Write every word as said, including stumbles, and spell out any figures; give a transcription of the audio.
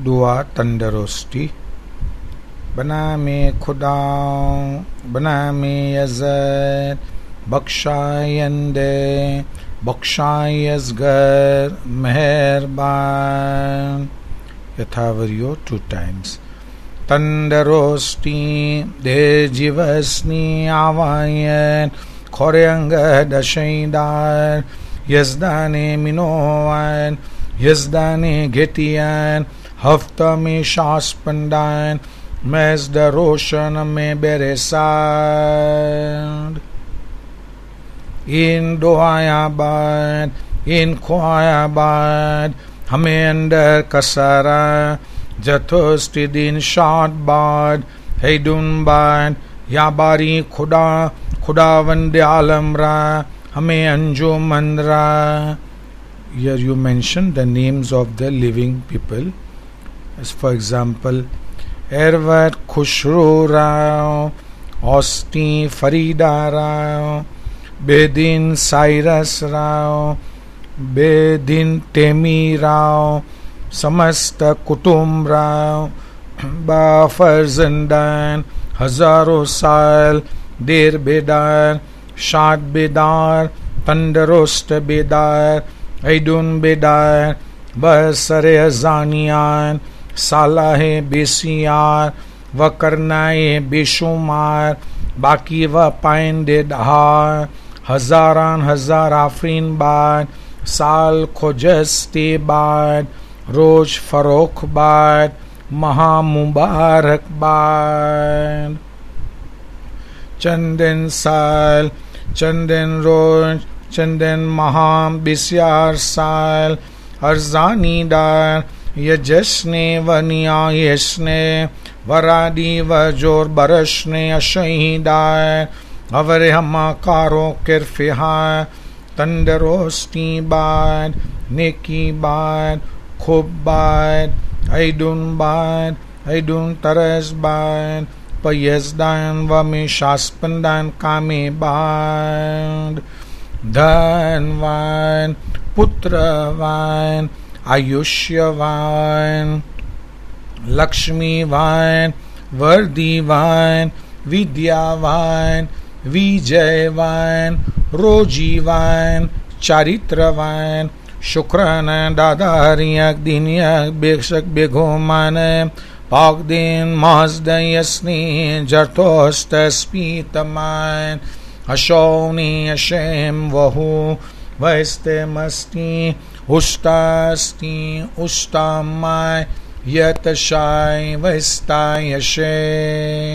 दुआ तंदुरुस्ती। बना में खुदा, बना में अज़त, बख्शायंदे, बख्शायज़गर, मेहरबान। यथावरियो टू टाइम्स। तंदुरुस्ती दे जीवस्नी आवायन खोरेंग दशैदार यज़दाने मिनोवान यज़दाने गेटियान हफ्ता में शास्पंदान मैज़ द रोशन में बेरेसाद। इन दुआया बाद इन ख्वाया बाद हमें अंदर कसरा जथोस्ती दिन शाद बाद हैदुन बाद या बारी खुदा खुदा वंदे आलम रा हमें अंजुमन रा। Here you mention the names of the living people. As for example, Erwat Khushru Rao, Osti Farida Rao, Bedin Cyrus Rao, Bedin Temi Rao, Samasta Kutum Rao, Ba Farzandan, Hazaro Sal, Der Bedar, Shad Bedar, Tandurust Bedar, Aidun Bedar, Basare Azaniyan, Salahe Besiyar, Vakarnae Beshumar, Baki va Painde Dahar, Hazaran Hazar Afrin Bad, Sal Khojasti Bad, Roj Farokh Bad, Maha Mubarak Bad। Chandan Sal, Chandan Roj, Chandan Maha Bisyar Sal, Arzani Dar, Yajasne Vaniya Yasne, Varadi Vajor Barashne Ashahidar, Avare Hamakaro Kirfihar, Tandurusti Bad, Neki Bad, Khub Bad, Aidun Bad, Aidun Taraz Bad, Payazdan Vami Shaspandan Kame Bad। धनवान, पुत्रवान, आयुष्यवान, लक्ष्मीवान, वर्दीवान, विद्यावान, विजयवान, रोजीवान, चारित्रवान, शुक्रन दादारियक दिनियक बेशक बेघोमान पाक दिन महजदयस्नी जरतोस्त स्पीतमान अशोनी ashamed वहु वैस्ते मस्ती उष्टास्ती उष्टामाय यतशाय वैस्तायशे।